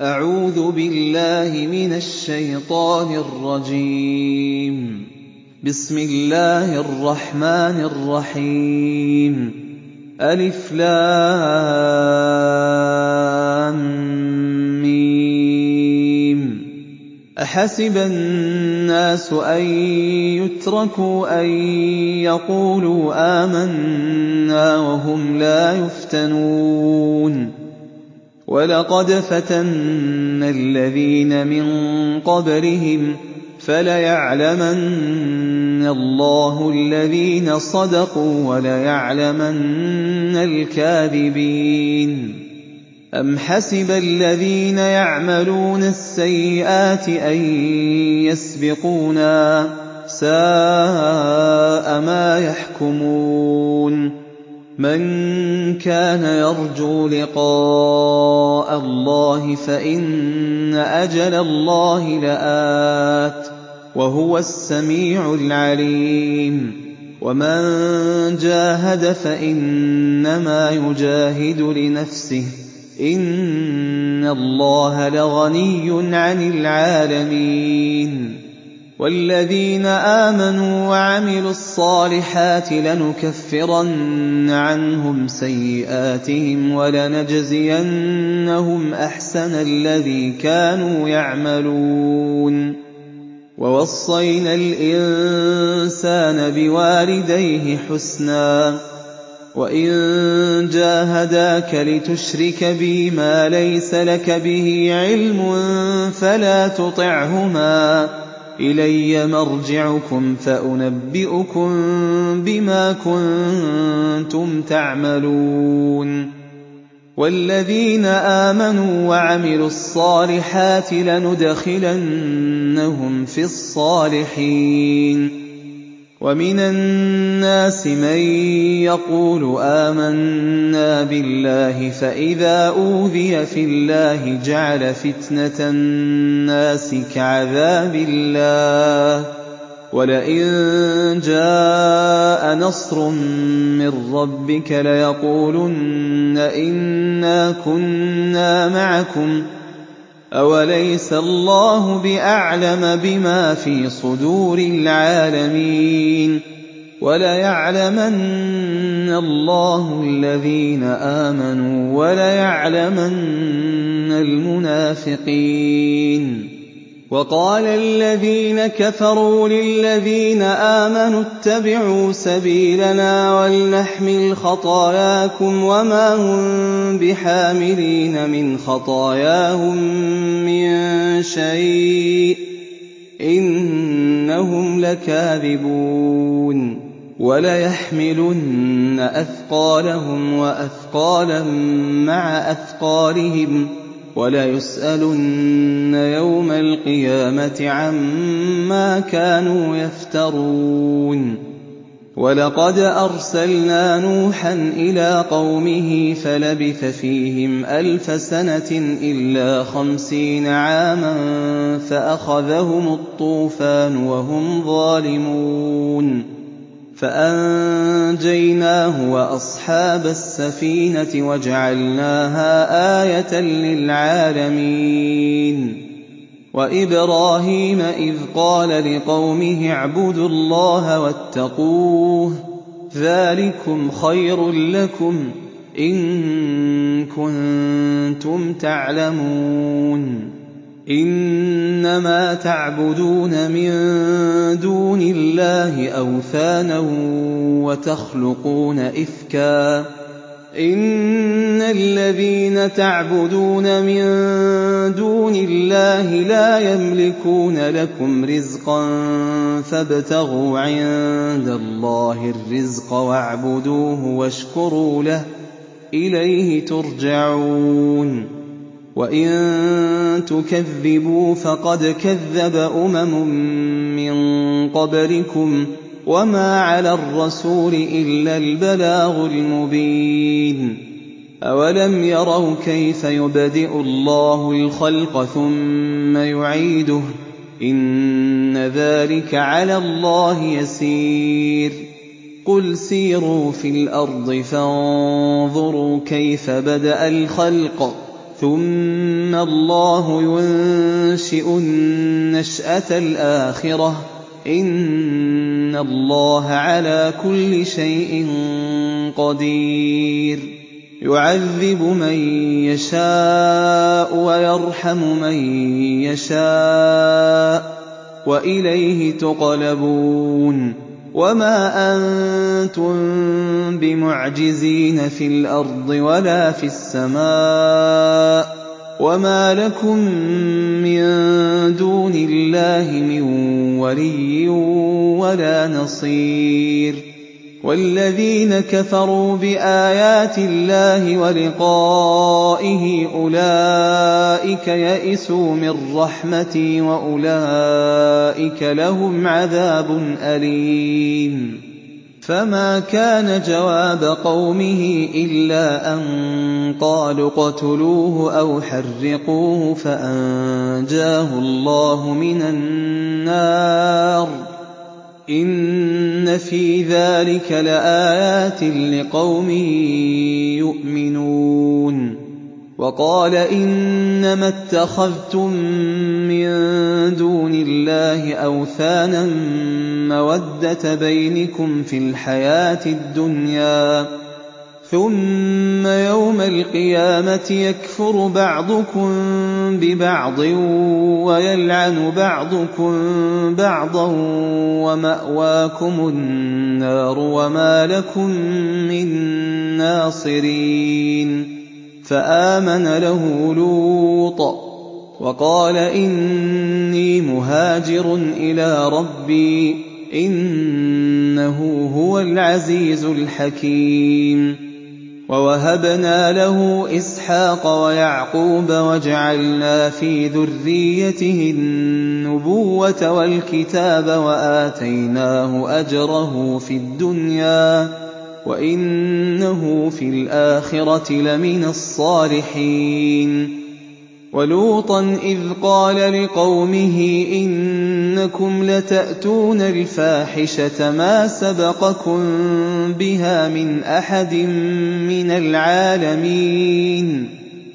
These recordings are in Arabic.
أعوذ بالله من الشيطان الرجيم. بسم الله الرحمن الرحيم. ألف لام ميم. أحسب الناس أن يتركوا أن يقولوا آمنا وهم لا يفتنون ولقد فتنا الذين من قبلهم فليعلمن الله الذين صدقوا وليعلمن الكاذبين. أم حسب الذين يعملون السيئات أن يسبقونا ساء ما يحكمون. من كان يرجو لقاء الله فإن أجل الله لآت وهو السميع العليم. ومن جاهد فإنما يجاهد لنفسه إن الله لغني عن العالمين. والذين آمنوا وعملوا الصالحات لنكفرن عنهم سيئاتهم ولنجزينهم أحسن الذي كانوا يعملون. ووصينا الإنسان بوالديه حسنا وإن جاهداك لتشرك بي ما ليس لك به علم فلا تطعهما إلي مرجعكم فأنبئكم بما كنتم تعملون. والذين آمنوا وعملوا الصالحات لندخلنهم في الصالحين. ومن الناس من يقول آمنا بالله فإذا أوذي في الله جعل فتنة الناس كعذاب الله ولئن جاء نصر من ربك ليقولن إنا كنا معكم أوليس الله بأعلم بما في صدور العالمين. وليعلمن الله الذين آمنوا وليعلمن المنافقين. وقال الذين كفروا للذين آمنوا اتبعوا سبيلنا ولنحمل خطاياكم وما هم بحاملين من خطاياهم من شيء إنهم لكاذبون. وليحملن أثقالهم وأثقالا مع أثقالهم وليسألن يوم القيامة عما كانوا يفترون. ولقد أرسلنا نوحا إلى قومه فلبث فيهم 1000 سنة إلا 50 عاما فأخذهم الطوفان وهم ظالمون فأنجيناه وأصحاب السفينة وجعلناها آية للعالمين. وإبراهيم إذ قال لقومه اعبدوا الله واتقوه ذلكم خير لكم إن كنتم تعلمون. إنما تعبدون من دون الله أوثانا وتخلقون إفكا إن الذين تعبدون من دون الله لا يملكون لكم رزقا فابتغوا عند الله الرزق واعبدوه واشكروا له إليه ترجعون. وإن تكذبوا فقد كذب من قبلكم وما على الرسول إلا البلاغ المبين. أولم يروا كيف يبدئ الله الخلق ثم يعيده إن ذلك على الله يسير. قل سيروا في الأرض فانظروا كيف بدأ الخلق ثُمَّ اللَّهُ يُنشِئُ النَّشْأَةَ الْآخِرَةَ ۚ إِنَّ اللَّهَ عَلَىٰ كُلِّ شَيْءٍ قَدِيرٌ يُعَذِّبُ مَن يَشَاءُ وَيَرْحَمُ مَن يَشَاءُ ۖ وَإِلَيْهِ تُقْلَبُونَ وَمَا أَنتُم بِمُعْجِزِينَ فِي الْأَرْضِ وَلَا فِي السَّمَاءِ ۖ وَمَا لَكُم مِّن دُونِ اللَّهِ مِن وَلِيٍّ وَلَا نَصِيرٍ وَالَّذِينَ كَفَرُوا بِآيَاتِ اللَّهِ وَلِقَائِهِ أُولَٰئِكَ يَئِسُوا مِن رَّحْمَتِي وَأُولَٰئِكَ لَهُمْ عَذَابٌ أَلِيمٌ فَمَا كَانَ جَوَابَ قَوْمِهِ إِلَّا أَن قَالُوا اقْتُلُوهُ أَوْ حَرِّقُوهُ فَأَنجَاهُ اللَّهُ مِنَ النَّارِ ۚ إِنَّ فِي ذَٰلِكَ لَآيَاتٍ لِّقَوْمٍ يُؤْمِنُونَ وَقَالَ إِنَّمَا اتَّخَذْتُم مِّن دُونِ اللَّهِ أَوْثَانًا مَّوَدَّةَ بَيْنِكُمْ فِي الْحَيَاةِ الدُّنْيَا ۖ ثُمَّ يَوْمَ الْقِيَامَةِ يَكْفُرُ بَعْضُكُم بِبَعْضٍ وَيَلْعَنُ بَعْضُكُم بَعْضًا وَمَأْوَاكُمُ النَّارُ وَمَا لَكُم مِّن نَّاصِرِينَ فَآمَنَ لَهُ لُوطٌ وَقَالَ إِنِّي مُهَاجِرٌ إِلَىٰ رَبِّي إِنَّهُ هُوَ الْعَزِيزُ الْحَكِيمُ وَوَهَبْنَا لَهُ إِسْحَاقَ وَيَعْقُوبَ وَجَعَلْنَا فِي ذُرِّيَّتِهِ النُّبُوَّةَ وَالْكِتَابَ وَآتَيْنَاهُ أَجْرَهُ فِي الدُّنْيَا وَإِنَّهُ فِي الْآخِرَةِ لَمِنَ الصَّالِحِينَ وَلُوطًا إِذْ قَالَ لِقَوْمِهِ إِنَّكُمْ لَتَأْتُونَ الْفَاحِشَةَ مَا سَبَقَكُم بِهَا مِنْ أَحَدٍ مِّنَ الْعَالَمِينَ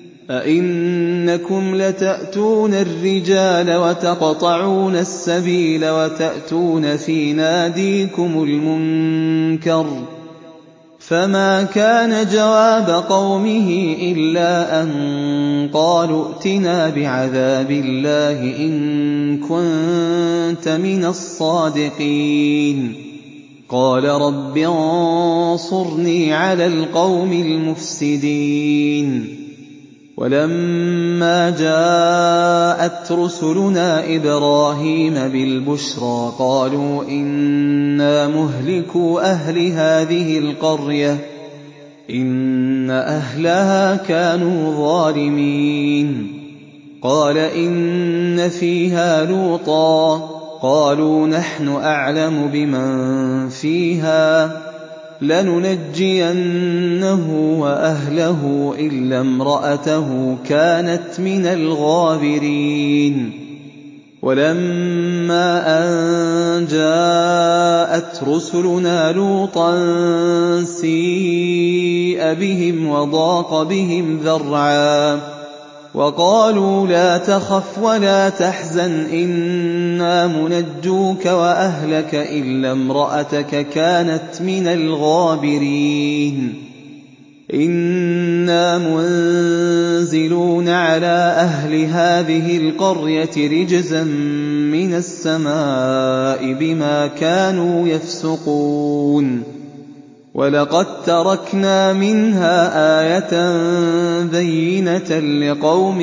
أَئِنَّكُمْ لَتَأْتُونَ الرِّجَالَ وَتَقْطَعُونَ السَّبِيلَ وَتَأْتُونَ فِي نَادِيكُمُ الْمُنكَرَ ۖ فَمَا كَانَ جَوَابَ قَوْمِهِ إِلَّا أَن قَالُوا ائْتِنَا بِعَذَابِ اللَّهِ إِن كُنتَ مِنَ الصَّادِقِينَ قَالَ رَبِّ انصُرْنِي عَلَى الْقَوْمِ الْمُفْسِدِينَ وَلَمَّا جَاءَتْ رُسُلُنَا إِبْرَاهِيمَ بِالْبُشْرَىٰ قَالُوا إِنَّا مُهْلِكُو أَهْلِ هَٰذِهِ الْقَرْيَةِ إِنَّ أَهْلَهَا كَانُوا ظَالِمِينَ قَالَ إِنَّ فِيهَا لُوطًا قَالُوا نَحْنُ أَعْلَمُ بِمَن فِيهَا لَنُنَجِّيَنَّهُ وَأَهْلَهُ إِلَّا امْرَأَتَهُ كَانَتْ مِنَ الْغَابِرِينَ وَلَمَّا أَن جَاءَتْ رُسُلُنَا لُوطًا سِيءَ بِهِمْ وَضَاقَ بِهِمْ ذَرْعًا وَقَالُوا لَا تَخَفْ وَلَا تَحْزَنْ إِنَّا مُنَجُّوكَ وَأَهْلَكَ إِلَّا امْرَأَتَكَ كَانَتْ مِنَ الْغَابِرِينَ إِنَّا مُنزِلُونَ عَلَىٰ أَهْلِ هَٰذِهِ الْقَرْيَةِ رِجْزًا مِّنَ السَّمَاءِ بِمَا كَانُوا يَفْسُقُونَ وَلَقَد تَّرَكْنَا مِنْهَا آيَةً بَيِّنَةً لِّقَوْمٍ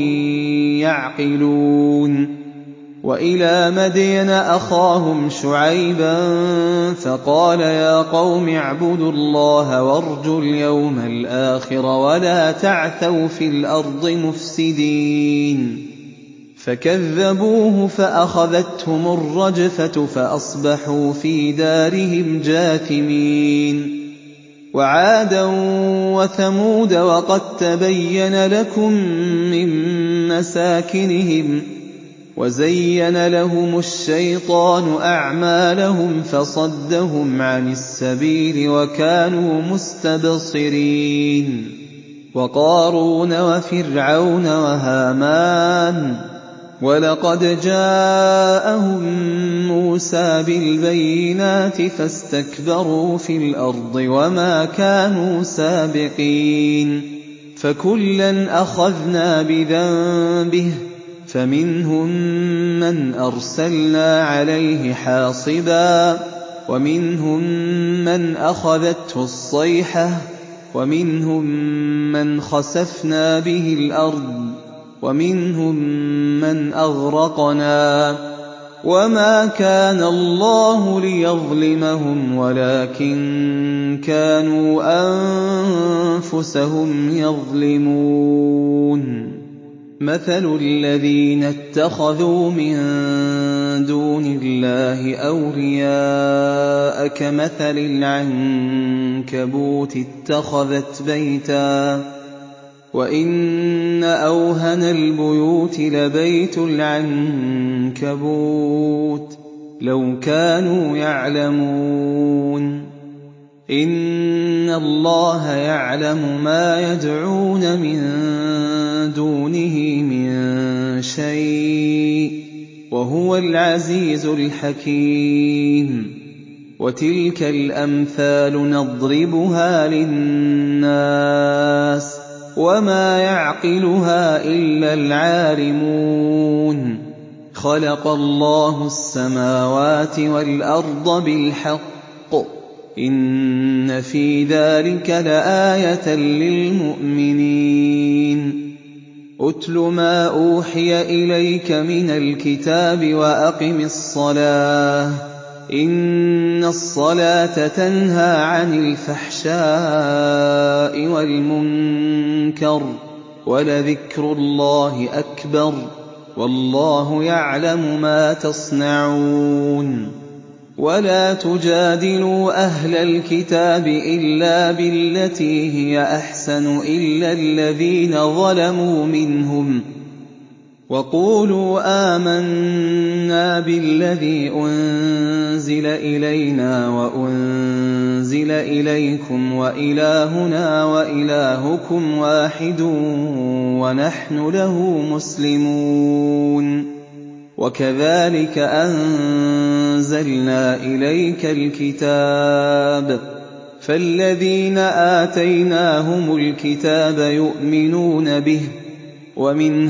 يَعْقِلُونَ وَإِلَىٰ مَدْيَنَ أَخَاهُمْ شُعَيْبًا فَقَالَ يَا قَوْمِ اعْبُدُوا اللَّهَ وَارْجُوا الْيَوْمَ الْآخِرَ وَلَا تَعْثَوْا فِي الْأَرْضِ مُفْسِدِينَ فَكَذَّبُوهُ فَأَخَذَتْهُمُ الرَّجْفَةُ فَأَصْبَحُوا فِي دَارِهِمْ جَاثِمِينَ وَعَادًا وَثَمُودَ وَقَد تَّبَيَّنَ لَكُم مِّن مَّسَاكِنِهِمْ وَزَيَّنَ لَهُمُ الشَّيْطَانُ أَعْمَالَهُمْ فَصَدَّهُمْ عَنِ السَّبِيلِ وَكَانُوا مُسْتَبْصِرِينَ وقارون وفرعون وهامان. ولقد جاءهم موسى بالبينات فاستكبروا في الأرض وما كانوا سابقين. فكلا أخذنا بذنبه فمنهم من أرسلنا عليه حاصبا ومنهم من أخذته الصيحة ومنهم من خسفنا به الأرض ومنهم من أغرقنا. وما كان الله ليظلمهم ولكن كانوا أنفسهم يظلمون. مثل الذين اتخذوا من دون الله أولياء كمثل العنكبوت اتخذت بيتا وإن أوهن البيوت لبيت العنكبوت لو كانوا يعلمون. إن الله يعلم ما يدعون من دونه من شيء وهو العزيز الحكيم. وتلك الأمثال نضربها للناس وما يعقلها إلا العالمون. خلق الله السماوات والأرض بالحق إن في ذلك لآية للمؤمنين. أتل ما أوحي إليك من الكتاب وأقم الصلاة إن الصلاة تنهى عن الفحشاء والمنكر ولذكر الله أكبر والله يعلم ما تصنعون. ولا تجادلوا أهل الكتاب إلا بالتي هي أحسن إلا الذين ظلموا منهم وقولوا آمنا بالذي أنزل إلينا وأنزل إليكم وإلهنا وإلهكم واحد ونحن له مسلمون. وكذلك أنزلنا إليك الكتاب فالذين آتيناهم الكتاب يؤمنون به ومن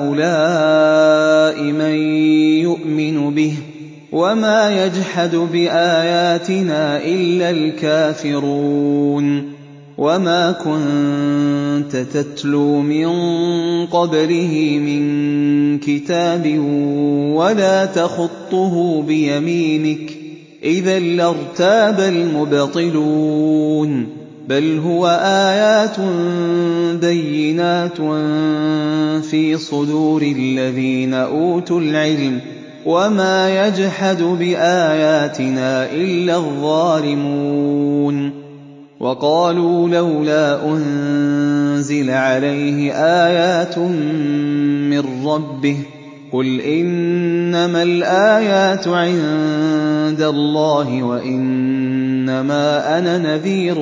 هؤلاء من يؤمن به وما يجحد بآياتنا إلا الكافرون. وما كنت تتلو من قبله من كتاب ولا تخطه بيمينك إذا لارتاب المبطلون. بل هو آيات بينات في صدور الذين أوتوا العلم وما يجحد بآياتنا إلا الظالمون. وقالوا لولا أنزل عليه آيات من ربه قل إنما الآيات عند الله وإنما أنا نذير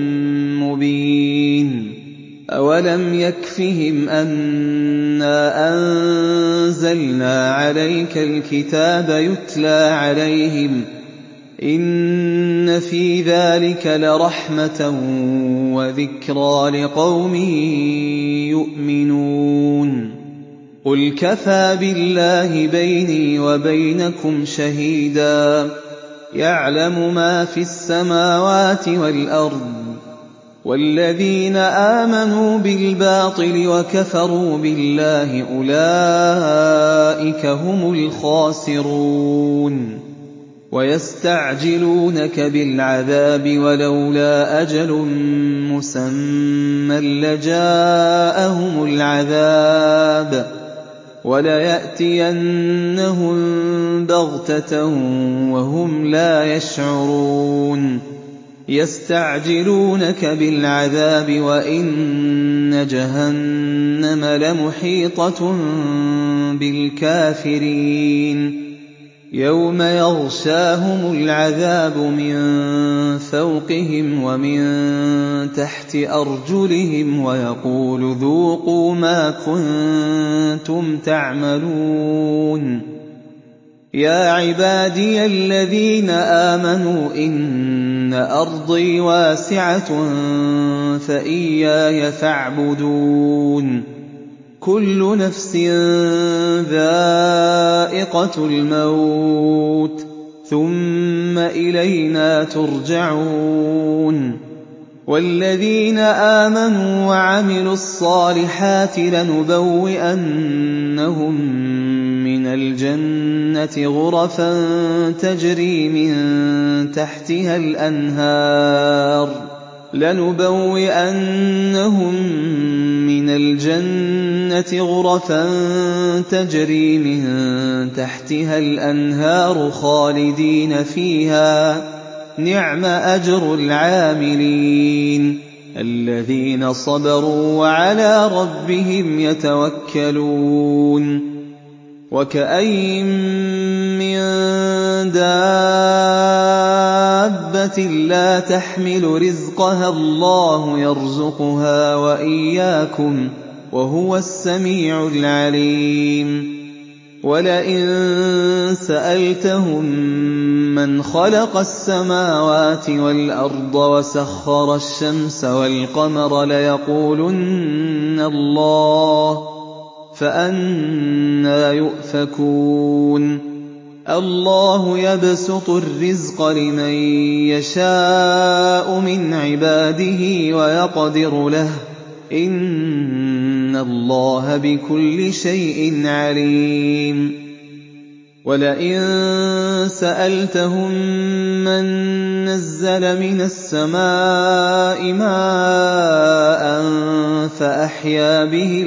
مبين. أولم يكفهم أنا أنزلنا عليك الكتاب يتلى عليهم إن في ذلك لرحمة وذكرى لقوم يؤمنون. قل كفى بالله بيني وبينكم شهيدا يعلم ما في السماوات والأرض. والذين آمنوا بالباطل وكفروا بالله أولئك هم الخاسرون. ويستعجلونك بالعذاب ولولا أجل مسمى لجاءهم العذاب وليأتينهم بغتة وهم لا يشعرون. يستعجلونك بالعذاب وإن جهنم لمحيطة بالكافرين. يَوْمَ يَغْشَاهُمُ الْعَذَابُ مِن فَوْقِهِمْ وَمِن تَحْتِ أَرْجُلِهِمْ وَيَقُولُ ذُوقُوا مَا كُنتُمْ تَعْمَلُونَ يَا عِبَادِيَ الَّذِينَ آمَنُوا إِنَّ أَرْضِي وَاسِعَةٌ فَإِيَّايَ فَاعْبُدُونِ كُلُّ نَفْسٍ ذَائِقَةُ الْمَوْتِ ثُمَّ إِلَيْنَا تُرْجَعُونَ وَالَّذِينَ آمَنُوا وَعَمِلُوا الصَّالِحَاتِ لَنُبَوِّئَنَّهُم مِّنَ الْجَنَّةِ غُرَفًا تَجْرِي مِن تَحْتِهَا الْأَنْهَارُ خَالِدِينَ فِيهَا ۚ نِعْمَ أَجْرُ الْعَامِلِينَ الَّذِينَ صَبَرُوا وَعَلَىٰ رَبِّهِمْ يَتَوَكَّلُونَ وَكَأَيِّن مِّن دَابَّةٍ لَّا تَحْمِلُ رِزْقَهَا اللَّهُ يَرْزُقُهَا وَإِيَّاكُمْ ۚ وَهُوَ السَّمِيعُ الْعَلِيمُ وَلَئِن سَأَلْتَهُم مَّنْ خَلَقَ السَّمَاوَاتِ وَالْأَرْضَ وَسَخَّرَ الشَّمْسَ وَالْقَمَرَ لَيَقُولُنَّ اللَّهُ ۖ فَأَنَّىٰ يُؤْفَكُونَ اللَّهُ يَبْسُطُ الرِّزْقَ لِمَن يَشَاءُ مِنْ عِبَادِهِ وَيَقْدِرُ لَهُ ۚ إِنَّ اللَّهَ بِكُلِّ شَيْءٍ عَلِيمٌ وَلَئِن سَأَلْتَهُم مَّن نَّزَّلَ مِنَ السَّمَاءِ مَاءً فَأَحْيَا بِهِ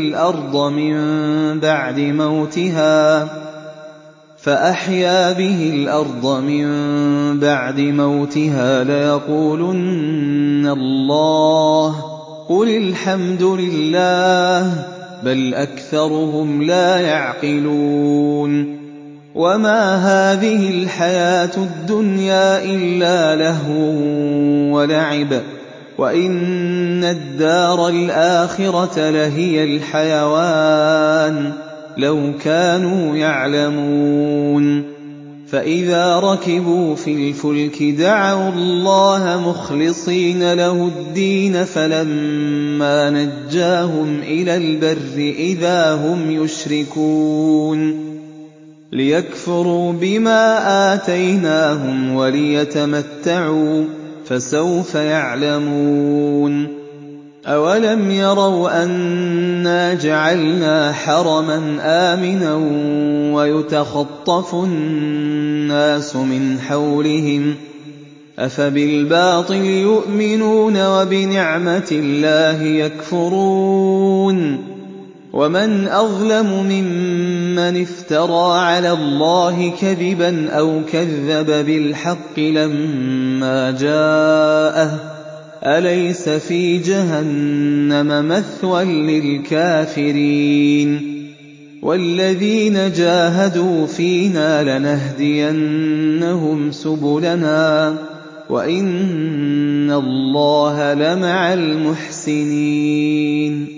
الْأَرْضَ مِن بَعْدِ مَوْتِهَا لَيَقُولُنَّ اللَّهُ ۚ قُلِ الْحَمْدُ لِلَّهِ ۚ بَلْ أَكْثَرُهُمْ لَا يَعْقِلُونَ وَمَا هَٰذِهِ الْحَيَاةُ الدُّنْيَا إِلَّا لَهْوٌ وَلَعِبٌ ۚ وَإِنَّ الدَّارَ الْآخِرَةَ لَهِيَ الْحَيَوَانُ ۚ لَوْ كَانُوا يَعْلَمُونَ فَإِذَا رَكِبُوا فِي الْفُلْكِ دَعَوُا اللَّهَ مُخْلِصِينَ لَهُ الدِّينَ فَلَمَّا نَجَّاهُمْ إِلَى الْبَرِّ إِذَا هُمْ يُشْرِكُونَ لِيَكْفُرُوا بِمَا آتَيْنَاهُمْ وَلِيَتَمَتَّعُوا ۖ فَسَوْفَ يَعْلَمُونَ أَوَلَمْ يَرَوْا أَنَّا جَعَلْنَا حَرَمًا آمِنًا وَيُتَخَطَّفُ النَّاسُ مِنْ حَوْلِهِمْ ۚ أَفَبِالْبَاطِلِ يُؤْمِنُونَ وَبِنِعْمَةِ اللَّهِ يَكْفُرُونَ وَمَنْ أَظْلَمُ مِمَّنِ افْتَرَىٰ عَلَى اللَّهِ كَذِبًا أَوْ كَذَّبَ بِالْحَقِّ لَمَّا جَاءَهُ ۚ أَلَيْسَ فِي جَهَنَّمَ مَثْوًى لِّلْكَافِرِينَ وَالَّذِينَ جَاهَدُوا فِينَا لَنَهْدِيَنَّهُمْ سُبُلَنَا ۚ وَإِنَّ اللَّهَ لَمَعَ الْمُحْسِنِينَ